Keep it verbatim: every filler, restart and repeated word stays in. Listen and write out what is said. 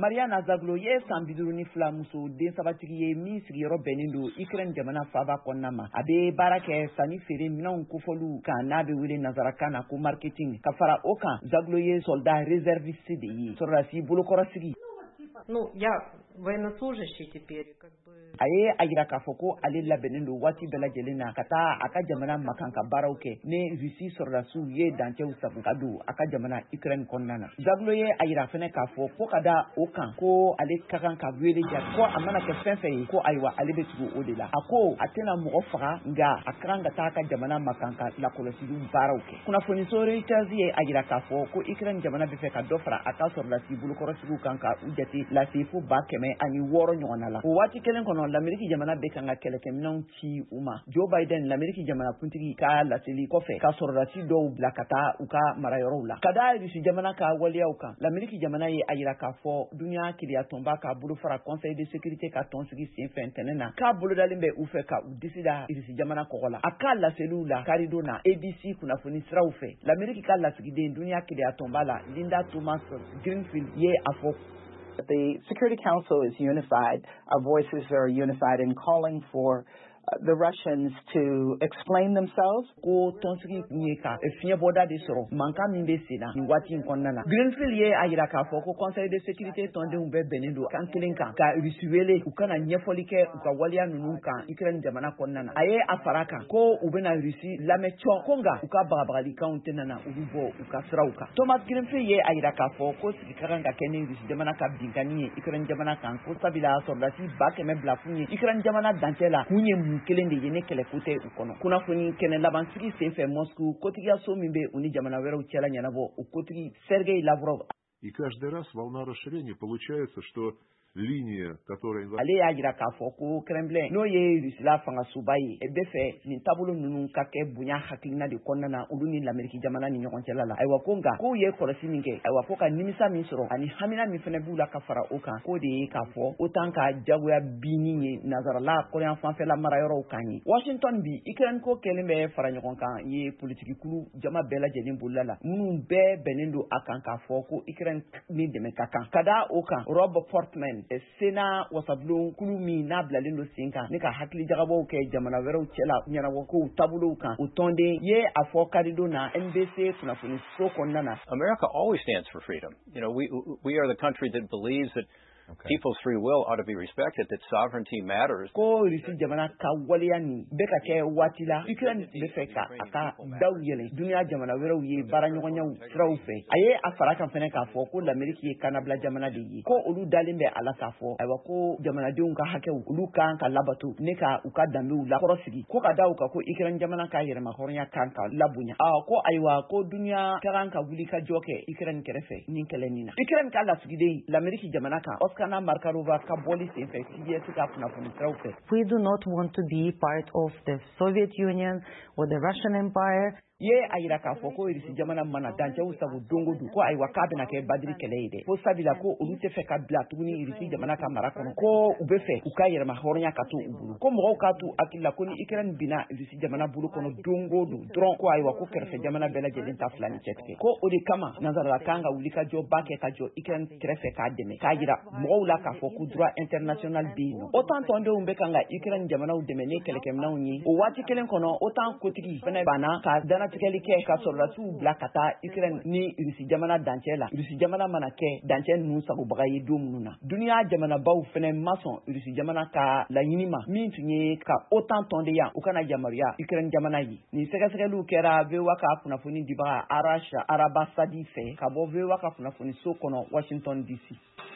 Mariana Zaglo ye san biduru ni fila muso den sabatigi ye min sigiyɔrɔ bɛnnen don Ukraine jamana faaba kɔnɔna ma. A bɛ baara kɛ sanni feere minɛnw kofɔliw kan n'a bɛ wele nanzarakan na ko marketing. Ka fara o kan Zaglo ye soldat réserviste de ye. Sɔrɔdasi bolokɔrɔsigi. Ну, я военнослужащий теперь, как бы. A ye a yira k'a fɔ ko ale labɛnnen don waati bɛɛ lajɛlen na ka taa a ka jamana makan ka baaraw kɛ ni Rusi sɔrɔdasiw ye dancɛw sago ka don a ka jamana Ukraine kɔnɔna na. Zaglo ye a yira fɛnɛ k'a fɔ ko ka da o kan ko ale ka kan ka wele jaabi ko a mana kɛ fɛn fɛn ye ko ayiwa ale bɛ tugu o de la. A ko a tɛna mɔgɔ faga nka a ka kan ka taa a ka jamana makan ka lakɔlɔsiliw baaraw kɛ. Kunnafoni so Reuters ye a yira k'a fɔ ko Ukraine jamana bɛ fɛ ka dɔ fara a ka sɔrɔdasi bolokɔrɔsigiw kan ka u jate lase fo ba kɛmɛ ani wɔɔrɔ ɲɔgɔnna la. O waati kelen kɔnɔ l'Amérique jamana bɛ kan ka kɛlɛkɛminɛnw ci u ma. Joe Biden l'Amérique jamana kuntigi ka laseli kɔfɛ ka sɔrɔdasi dɔw bila ka taa u ka marayɔrɔw la. Ka da Rusi jamana ka waleyaw kan l'Amérique jamana ye a yira k'a fɔ dunya kiriya tɔnba ka bolo fara Conseil de sécurité ka tɔnsigi sen fɛ ntɛnɛn na k'a bolodalen bɛ u fɛ ka u disi da Rusi jamana kɔgɔ la. A ka laseliw la karido na A B C kunnafoni siraw fɛ l'Amérique ka lasigiden dunya kiriya tɔnba la Linda Thomas Greenfield ye a fɔ. The Security Council is unified. Our voices are unified in calling for uh, the Russians to explain themselves. Ko tonsigi nye ka fiɲɛ bɔda de sɔrɔ mankan min bɛ sen na nin waati in kɔnɔna na. Greenfield ye a yira k'a fɔ ko Conseil de sécurité tɔndenw bɛɛ bɛnnen don kan kelen kan ka Rusi wele u kana ɲɛfɔli kɛ u ka waleya ninnu kan Ukraine jamana kɔnɔna na. A ye a fara kan ko u bɛna Rusi lamɛn cɔn ko nka u ka bagabagalikanw tɛna na olu bɔ u ka siraw kan. Thomas Greenfield ye a yira k'a fɔ ko sigi ka kan ka kɛ ni Rusi jamana ka binkani ye Ukraine jamana kan ko sabila sɔrɔdasi ba kɛmɛ bila kun ye Ukraine jamana dancɛ la kun ye mun kelen de ye ne kɛlɛko tɛ u kɔnɔ. Kunnafoni kɛnɛ labansigi sen fɛ Moscow kotigiyaso min bɛ u ni jamana wɛrɛw cɛla ɲɛnabɔ o kotigi Sergei Lavrov. И каждый раз волна расширения получается, что ligne которая ale y'a jira k'a fɔ ko Kremlin n'o ye Rusila fangasuba ye e bɛ fɛ nin taabolo ninnu ka kɛ bonya hakilina de kɔnɔna na olu ni l'Amérique jamana ni ɲɔgɔn cɛla la. Ayiwa ko nka k'u ye kɔlɔsi min kɛ ayiwa ko ka nimisa min sɔrɔ ani hamina min fana b'u la ka fara o kan k'o de ye k'a fɔ OTAN ka jagoya binni ye nazarala kɔrɔyan fanfɛla marayɔrɔw kan ye. Washington bi Ukraine ko kɛlen bɛ fara ɲɔgɔn kan ye politiki kulu jama bɛɛ lajɛlen bolila la minnu bɛɛ bɛnnen don a kan k'a fɔ ko Ukraine ni dɛmɛ ka kan. Ka da o kan Rob Portman Sena wasabulon kulu min n'a bilalen don sen kan ne ka hakili jagabɔw kɛ jamana wɛrɛw cɛla ɲɛnabɔ kow taabolow kan o tɔnden ye a fɔ karido na N B C kunnafoni so kɔnɔna na. America always stands for freedom. You know, we we are the country that believes that Okay. People's free will ought to be respected, that sovereignty matters. Ko Rusi jamana ka waleya ni bɛ ka kɛ waati la Ukraine bɛ fɛ ka a ka daw yɛlɛ dunuya jamana wɛrɛw ye baara ɲɔgɔnyaw siraw fɛ. A ye a fara kan fɛnɛ k'a fɔ ko l'Amérique ye kanabila jamana de ye ko olu dalen bɛ a la k'a fɔ ayiwa ko jamanadenw ka hakɛw olu kan ka labato ne ka u ka danbew lakɔrɔsigi ko ka da u kan ko Ukraine jamana ka yɛrɛma hɔrɔnya kan ka labonya. A ko ayiwa ko dunuya ka kan ka wuli ka jɔ kɛ Ukraine kɛrɛfɛ nin kɛlɛ nin na. Ukraine ka lasigiden l'Amérique jamana kan Oskana Markarova ka bɔli sen fɛ C B S ka kunnafoni siraw fɛ. We do not want to be part of the Soviet Union or the Russian Empire. Ye a yira k'a fɔ ko Rusi jamana mana dancɛw sago dongo don ko ayiwa k'a bɛna kɛ badiri kɛlɛ ye dɛ. Ko sabila ko olu tɛ fɛ ka bila tuguni Rusi jamana ka mara kɔnɔ ko u bɛ fɛ u ka yɛrɛma hɔrɔnya ka to u bolo. Ko mɔgɔw k'a to hakili la ko ni Ukraine bina Rusi jamana bolo kɔnɔ dongo don dɔrɔn ko ayiwa ko kɛrɛfɛ jamana bɛɛ lajɛlen ta fila ni cɛ tigɛ. Ko o de kama nanzarala kan ka wuli ka jɔ ba kɛ ka jɔ Ukraine kɛrɛfɛ k'a dɛmɛ k'a yira mɔgɔw la k'a fɔ ko droit international bɛ yen nɔ. OTAN tɔndenw bɛ kan ka Ukraine jamanaw dɛmɛ ni kɛlɛkɛminɛnw ye. O waati kelen kɔnɔ OTAN kotigi fɛnɛ banna ka danatigɛli kɛ ka sɔrɔdasiw bila ka taa Ukraine ni Rusi jamana dancɛ la. Rusi jamana mana kɛ dancɛ ninnu sagobaga ye don minnu na. Duniya jamanabaw fɛnɛ ma sɔn Rusi jamana ka laɲini ma min tun ye ka OTAN tɔndenya u kana yamaruya Ukraine jamana ye. Nin sɛgɛsɛgɛliw kɛra V O A ka kunnafoni dibaga Arash Arabasadi fɛ ka bɔ V O A ka kunnafoni so kɔnɔ Washington D C.